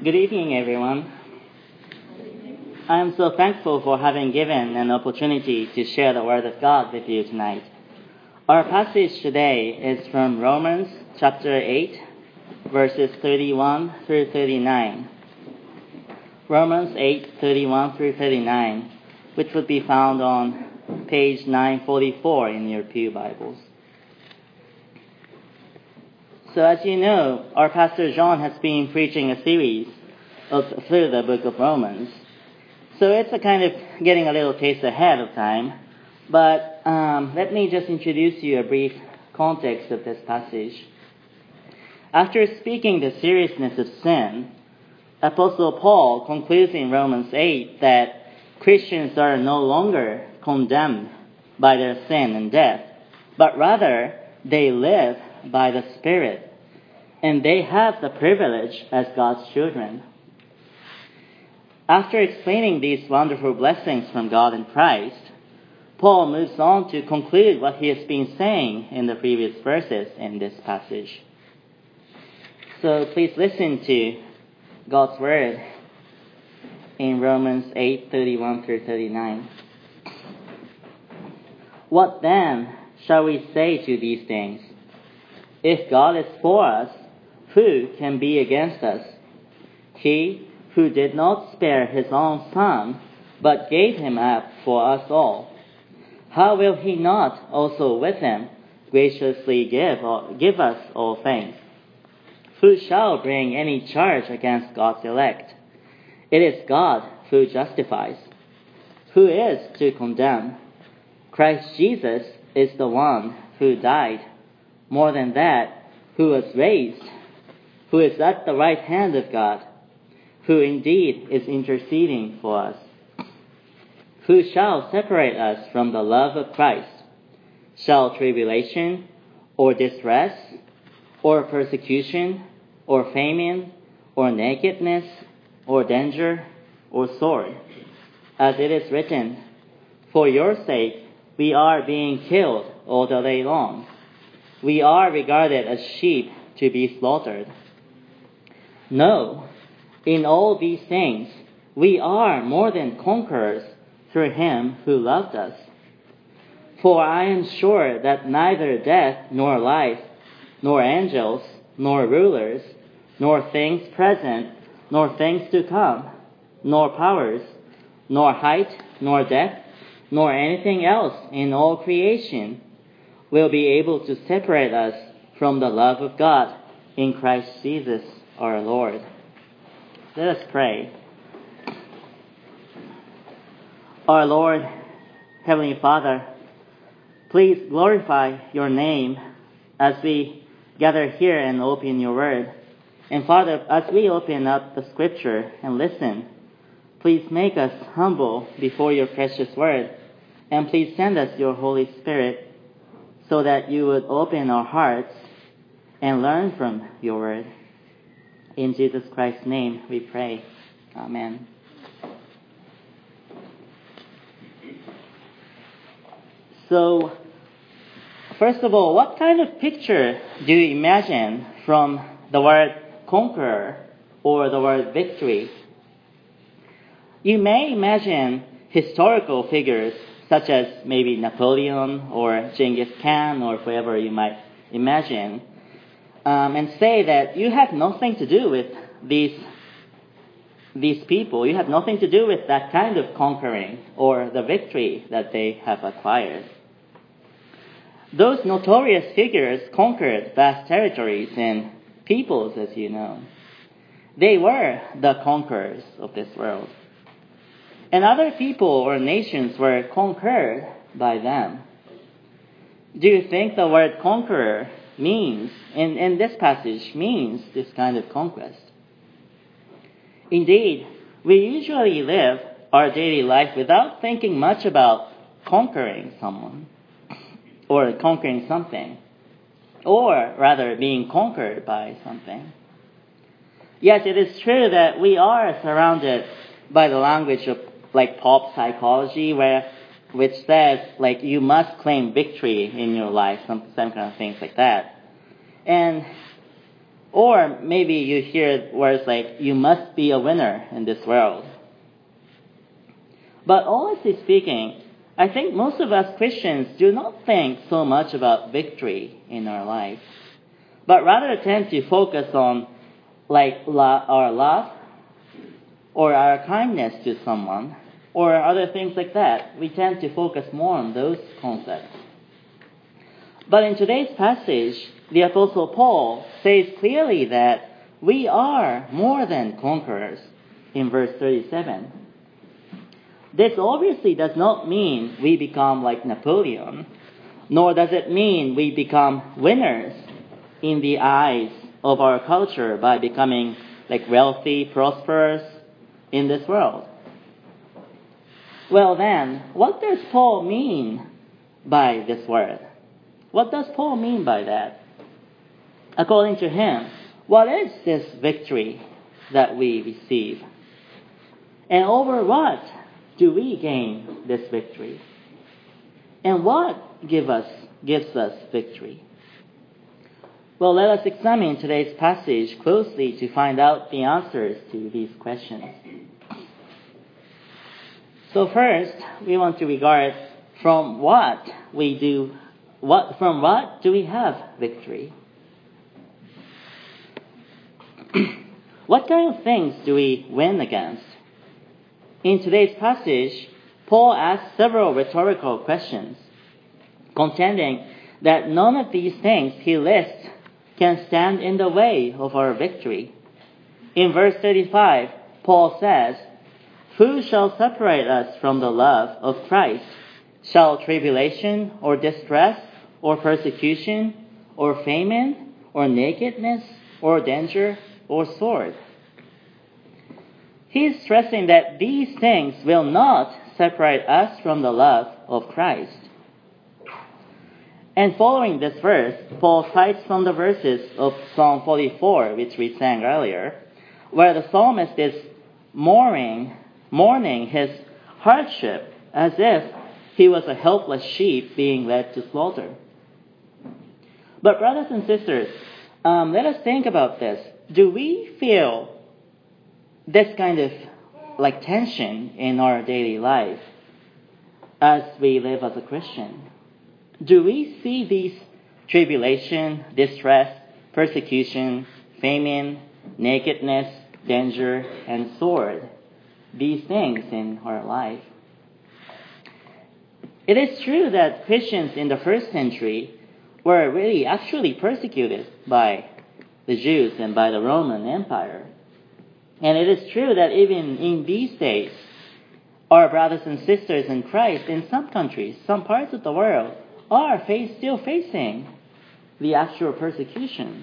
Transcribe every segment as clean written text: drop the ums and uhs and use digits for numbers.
Good evening, everyone. I am so thankful for having given an opportunity to share the Word of God with you tonight. Our passage today is from Romans chapter 8, verses 31 through 39. Romans 8:31 through 39, which would be found on page 944 in your Pew Bibles. So as you know, our Pastor John has been preaching a series through the book of Romans. So it's a kind of getting a little taste ahead of time. But let me just introduce you a brief context of this passage. After speaking the seriousness of sin, Apostle Paul concludes in Romans 8 that Christians are no longer condemned by their sin and death, but rather they live by the Spirit, and they have the privilege as God's children. After explaining these wonderful blessings from God in Christ, Paul moves on to conclude what he has been saying in the previous verses in this passage. So please listen to God's word in Romans 8:31 through 39. What then shall we say to these things? If God is for us, who can be against us? He who did not spare his own Son, but gave him up for us all, how will he not also with him graciously give us all things? Who shall bring any charge against God's elect? It is God who justifies. Who is to condemn? Christ Jesus is the one who died. More than that, who was raised, who is at the right hand of God, who indeed is interceding for us. Who shall separate us from the love of Christ? Shall tribulation, or distress, or persecution, or famine, or nakedness, or danger, or sword? As it is written, for your sake we are being killed all the day long. We are regarded as sheep to be slaughtered. No, in all these things we are more than conquerors through him who loved us. For I am sure that neither death nor life, nor angels, nor rulers, nor things present, nor things to come, nor powers, nor height, nor depth, nor anything else in all creation will be able to separate us from the love of God in Christ Jesus our Lord. Let us pray. Our Lord, Heavenly Father, please glorify your name as we gather here and open your word. And Father, as we open up the scripture and listen, please make us humble before your precious word. And please send us your Holy Spirit so that you would open our hearts and learn from your word. In Jesus Christ's name we pray. Amen. So, first of all, what kind of picture do you imagine from the word conqueror or the word victory? You may imagine historical figures such as maybe Napoleon or Genghis Khan or whoever you might imagine, and say that you have nothing to do with these people. You have nothing to do with that kind of conquering or the victory that they have acquired. Those notorious figures conquered vast territories and peoples, as you know. They were the conquerors of this world. And other people or nations were conquered by them. Do you think the word conqueror means, in this passage, means this kind of conquest? Indeed, we usually live our daily life without thinking much about conquering someone or conquering something, or rather being conquered by something. Yet it is true that we are surrounded by the language of like pop psychology, which says like you must claim victory in your life, some kind of things like that. And Or maybe you hear words like, you must be a winner in this world. But honestly speaking, I think most of us Christians do not think so much about victory in our life, but rather tend to focus on our love or our kindness to someone or other things like that. We tend to focus more on those concepts. But in today's passage, the Apostle Paul says clearly that we are more than conquerors in verse 37. This obviously does not mean we become like Napoleon, nor does it mean we become winners in the eyes of our culture by becoming like wealthy, prosperous in this world. Well then, what does Paul mean by this word? What does Paul mean by that? According to him, what is this victory that we receive? And over what do we gain this victory? And what gives us victory? Well, let us examine today's passage closely to find out the answers to these questions. So first, we want to regard from what do we have victory? What kind of things do we win against? In today's passage, Paul asks several rhetorical questions, contending that none of these things he lists can stand in the way of our victory. In verse 35, Paul says, "Who shall separate us from the love of Christ? Shall tribulation or distress or persecution or famine or nakedness or danger or sword?" He is stressing that these things will not separate us from the love of Christ. And following this verse, Paul cites from the verses of Psalm 44, which we sang earlier, where the psalmist is mourning his hardship as if he was a helpless sheep being led to slaughter. But brothers and sisters, let us think about this. Do we feel this kind of like tension in our daily life as we live as a Christian? Do we see these tribulation, distress, persecution, famine, nakedness, danger, and sword, these things in our life? It is true that Christians in the first century were really actually persecuted by the Jews and by the Roman Empire. And it is true that even in these days, our brothers and sisters in Christ in some countries, some parts of the world, are still facing the actual persecutions.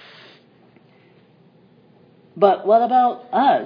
But what about us?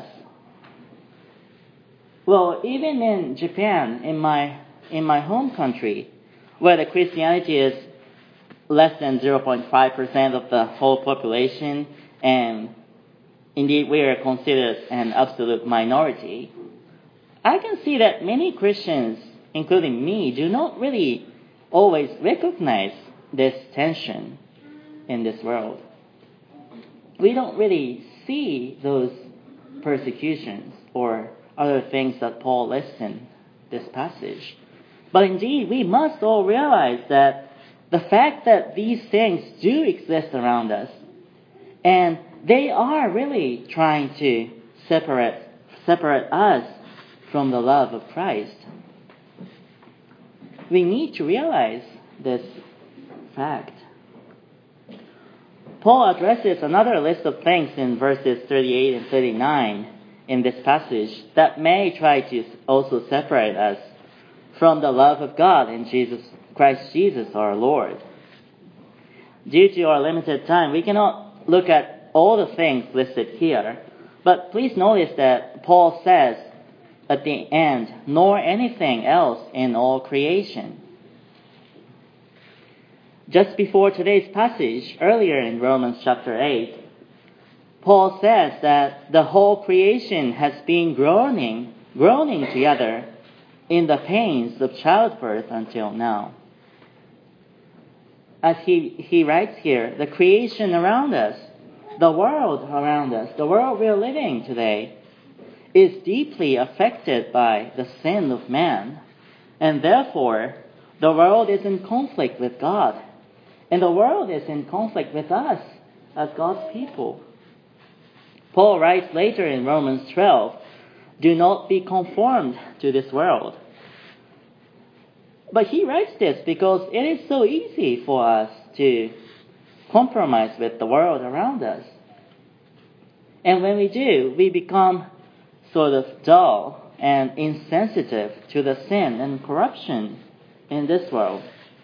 Well, even in Japan, in my home country, where the Christianity is less than 0.5% of the whole population, and indeed we are considered an absolute minority, I can see that many Christians, including me, do not really always recognize this tension in this world. We don't really see those persecutions or other things that Paul lists in this passage. But indeed, we must all realize that the fact that these things do exist around us, and they are really trying to separate us from the love of Christ. We need to realize this fact. Paul addresses another list of things in verses 38 and 39 in this passage that may try to also separate us from the love of God in Christ Jesus our Lord. Due to our limited time, we cannot look at all the things listed here, but please notice that Paul says at the end, nor anything else in all creation. Just before today's passage, earlier in Romans chapter 8, Paul says that the whole creation has been groaning together in the pains of childbirth until now. As he writes here, the creation around us the world around us, the world we're living today, is deeply affected by the sin of man. And therefore, the world is in conflict with God. And the world is in conflict with us as God's people. Paul writes later in Romans 12, "Do not be conformed to this world." But he writes this because it is so easy for us to compromise with the world around us. And when we do, we become sort of dull and insensitive to the sin and corruption in this world.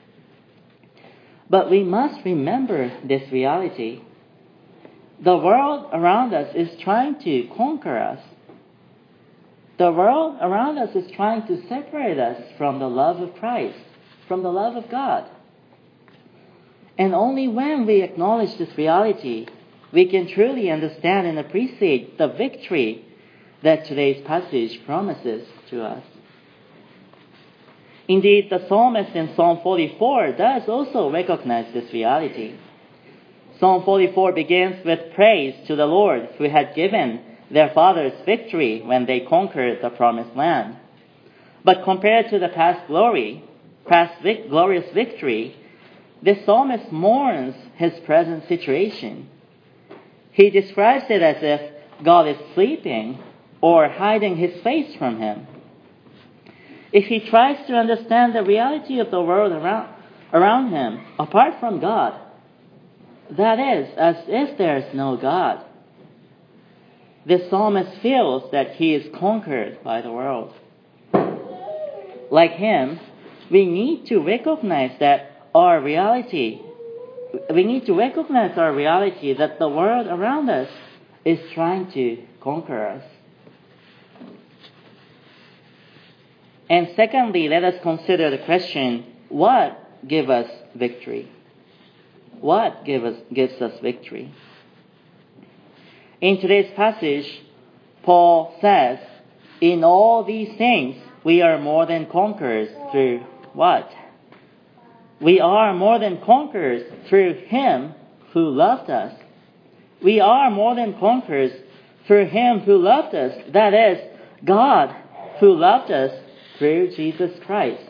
But we must remember this reality. The world around us is trying to conquer us. The world around us is trying to separate us from the love of Christ, from the love of God. And only when we acknowledge this reality, we can truly understand and appreciate the victory that today's passage promises to us. Indeed, the psalmist in Psalm 44 does also recognize this reality. Psalm 44 begins with praise to the Lord who had given their fathers victory when they conquered the promised land. But compared to the past glorious victory, this psalmist mourns his present situation. He describes it as if God is sleeping or hiding his face from him. If he tries to understand the reality of the world around him, apart from God, that is, as if there is no God, this psalmist feels that he is conquered by the world. Like him, we need to recognize our reality that the world around us is trying to conquer us. And secondly, let us consider the question, what gives us victory? What gives us victory? In today's passage, Paul says, "In all these things, we are more than conquerors through" what? We are more than conquerors through Him who loved us. We are more than conquerors through Him who loved us. That is, God who loved us through Jesus Christ.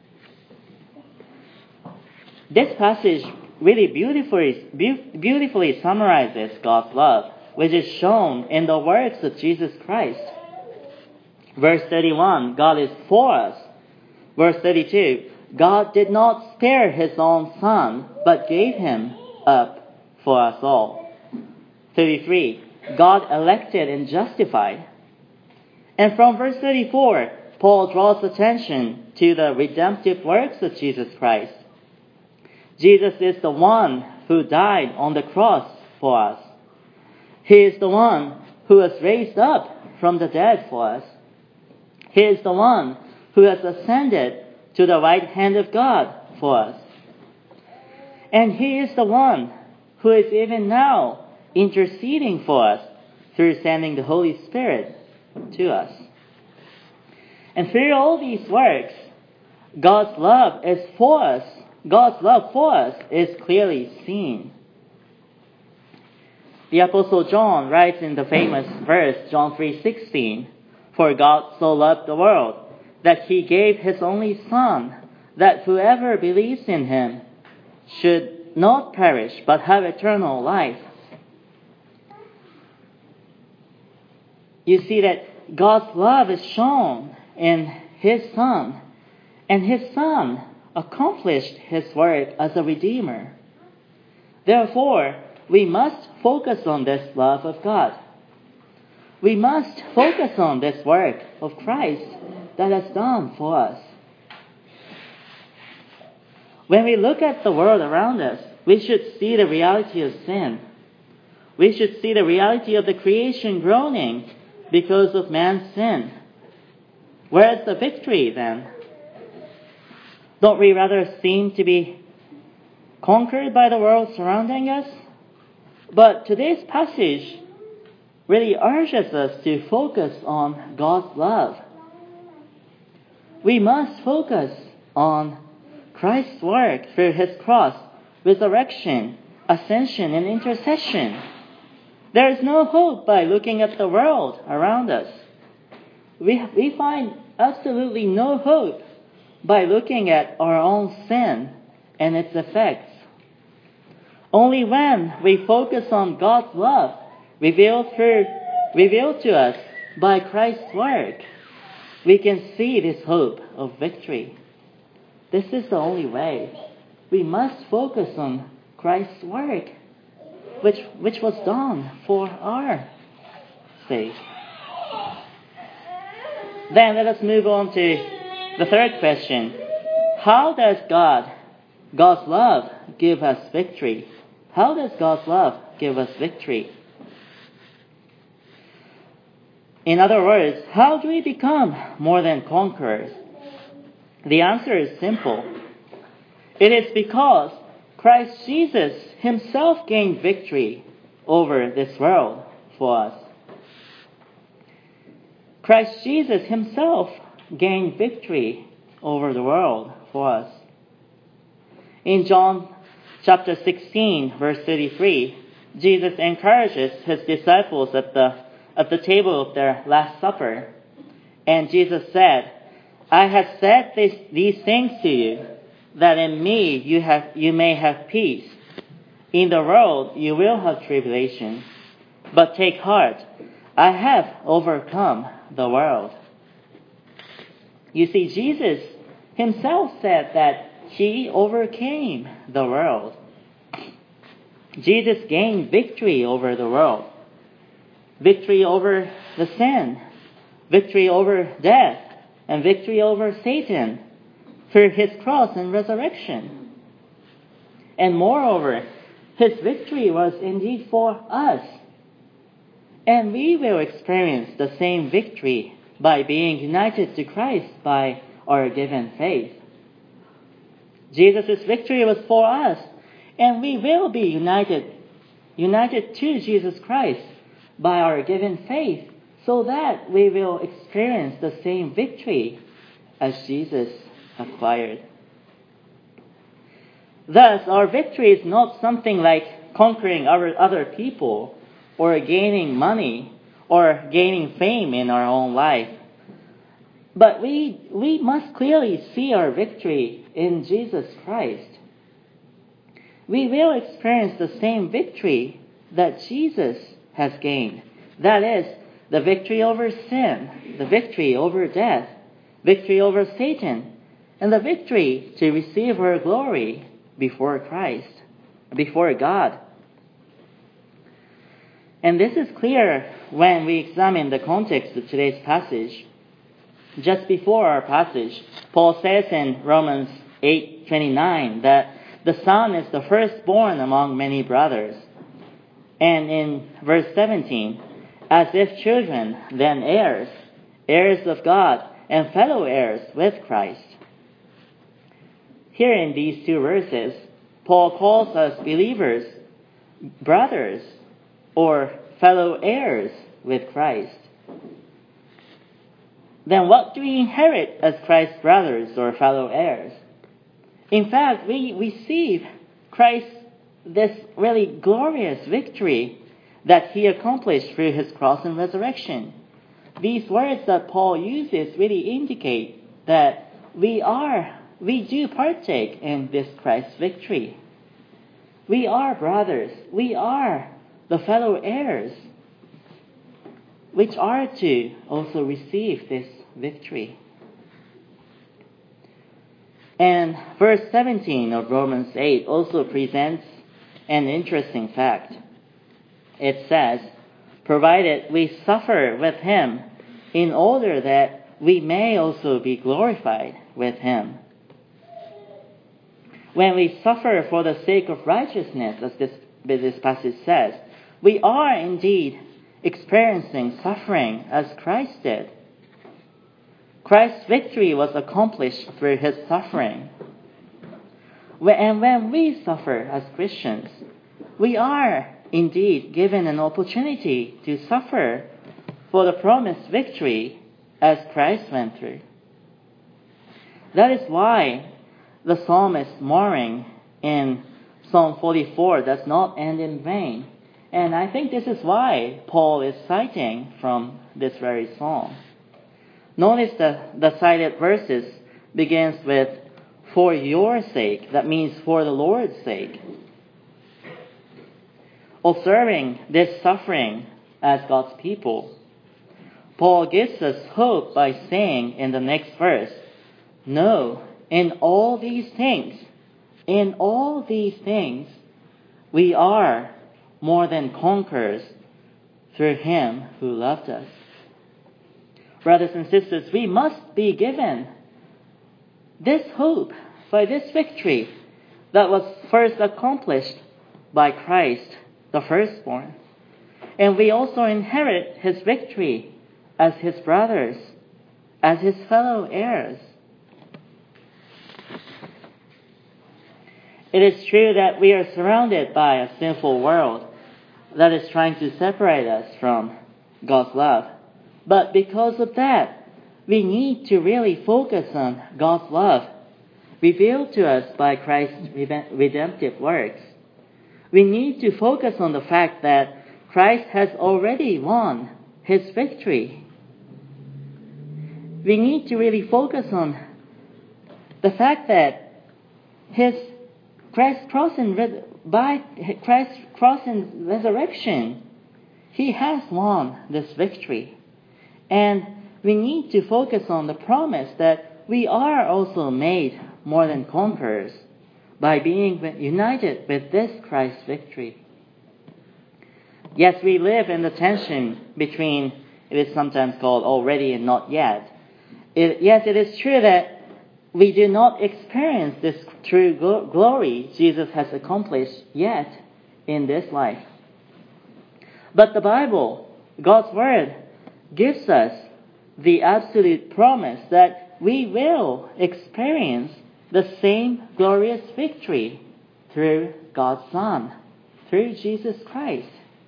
This passage really beautifully summarizes God's love, which is shown in the works of Jesus Christ. Verse 31, God is for us. Verse 32, God did not spare His own Son, but gave Him up for us all. 33, God elected and justified. And from verse 34, Paul draws attention to the redemptive works of Jesus Christ. Jesus is the one who died on the cross for us. He is the one who was raised up from the dead for us. He is the one who has ascended to the right hand of God for us. And He is the one who is even now interceding for us through sending the Holy Spirit to us. And through all these works, God's love for us is clearly seen. The Apostle John writes in the famous verse, John 3:16, "For God so loved the world, that He gave His only Son, that whoever believes in Him should not perish, but have eternal life." You see that God's love is shown in His Son, and His Son accomplished His work as a Redeemer. Therefore, we must focus on this love of God. We must focus on this work of Christ that has done for us. When we look at the world around us, we should see the reality of sin. We should see the reality of the creation groaning because of man's sin. Where is the victory then? Don't we rather seem to be conquered by the world surrounding us? But today's passage really urges us to focus on God's love. We must focus on Christ's work through His cross, resurrection, ascension, and intercession. There is no hope by looking at the world around us. We find absolutely no hope by looking at our own sin and its effects. Only when we focus on God's love revealed to us by Christ's work, we can see this hope of victory. This is the only way. We must focus on Christ's work, which was done for our sake. Then let us move on to the third question. How does God's love give us victory? How does God's love give us victory? In other words, how do we become more than conquerors? The answer is simple. It is because Christ Jesus himself gained victory over this world for us. Christ Jesus himself gained victory over the world for us. In John chapter 16, verse 33, Jesus encourages his disciples at the table of their Last Supper. And Jesus said, I have said these things to you, that in me you may have peace. In the world you will have tribulation. But take heart, I have overcome the world. You see, Jesus himself said that he overcame the world. Jesus gained victory over the world. Victory over the sin. Victory over death. And victory over Satan through his cross and resurrection. And moreover, his victory was indeed for us. And we will experience the same victory by being united to Christ by our given faith. Jesus' victory was for us, and we will be united to Jesus Christ by our given faith, so that we will experience the same victory as Jesus acquired. Thus, our victory is not something like conquering other people, or gaining money, or gaining fame in our own life. But we must clearly see our victory in Jesus Christ. We will experience the same victory that Jesus has gained. That is, the victory over sin, the victory over death, victory over Satan, and the victory to receive our glory before Christ, before God. And this is clear when we examine the context of today's passage. Just before our passage, Paul says in Romans 8:29 that the Son is the firstborn among many brothers. And in verse 17, as if children, then heirs, heirs of God, and fellow heirs with Christ. Here in these two verses, Paul calls us believers brothers or fellow heirs with Christ. Then what do we inherit as Christ's brothers or fellow heirs? In fact, we receive Christ's this really glorious victory that he accomplished through his cross and resurrection. These words that Paul uses really indicate that we do partake in this Christ's victory. We are brothers. We are the fellow heirs, which are to also receive this victory. And verse 17 of Romans 8 also presents an interesting fact. It says, provided we suffer with him in order that we may also be glorified with him. When we suffer for the sake of righteousness, as this passage says, we are indeed experiencing suffering as Christ did. Christ's victory was accomplished through his suffering. And when we suffer as Christians, we are indeed given an opportunity to suffer for the promised victory as Christ went through. That is why the psalmist's mourning in Psalm 44 does not end in vain. And I think this is why Paul is citing from this very psalm. Notice the cited verses begins with, for your sake. That means for the Lord's sake. Observing this suffering as God's people, Paul gives us hope by saying in the next verse, no, in all these things, we are more than conquerors through Him who loved us. Brothers and sisters, we must be given this hope by this victory that was first accomplished by Christ, the firstborn. And we also inherit His victory as His brothers, as His fellow heirs. It is true that we are surrounded by a sinful world that is trying to separate us from God's love. But because of that, we need to really focus on God's love revealed to us by Christ's redemptive works. We need to focus on the fact that Christ has already won His victory. We need to really focus on the fact that Christ's cross and resurrection, He has won this victory. And we need to focus on the promise that we are also made more than conquerors by being united with this Christ's victory. Yes, we live in the tension between, it is sometimes called already and not yet. Yes, it is true that we do not experience this true glory Jesus has accomplished yet in this life. But the Bible, God's Word, gives us the absolute promise that we will experience the same glorious victory through God's Son, through Jesus Christ.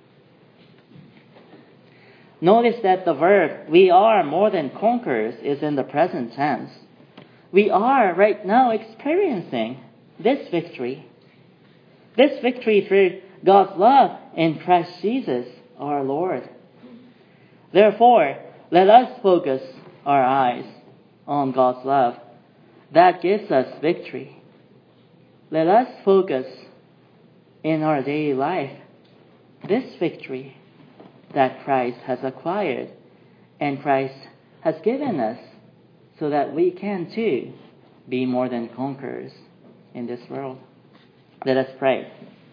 Notice that the verb, we are more than conquerors, is in the present tense. We are right now experiencing this victory. This victory through God's love in Christ Jesus, our Lord. Therefore, let us focus our eyes on God's love. That gives us victory. Let us focus in our daily life this victory that Christ has acquired and Christ has given us so that we can too be more than conquerors in this world. Let us pray.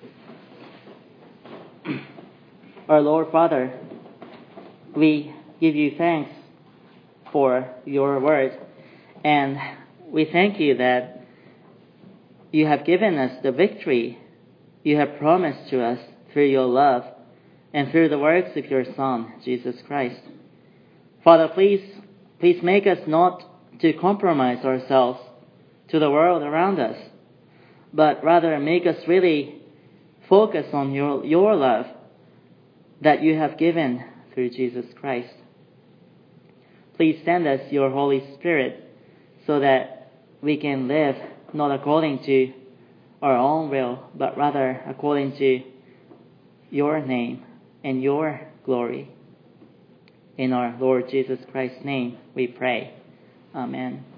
Our Lord Father, we give you thanks for your word, and we thank you that you have given us the victory you have promised to us through your love and through the works of your Son, Jesus Christ. Father, please make us not to compromise ourselves to the world around us, but rather make us really focus on your love that you have given through Jesus Christ. Please send us your Holy Spirit so that we can live not according to our own will, but rather according to your name and your glory. In our Lord Jesus Christ's name we pray. Amen.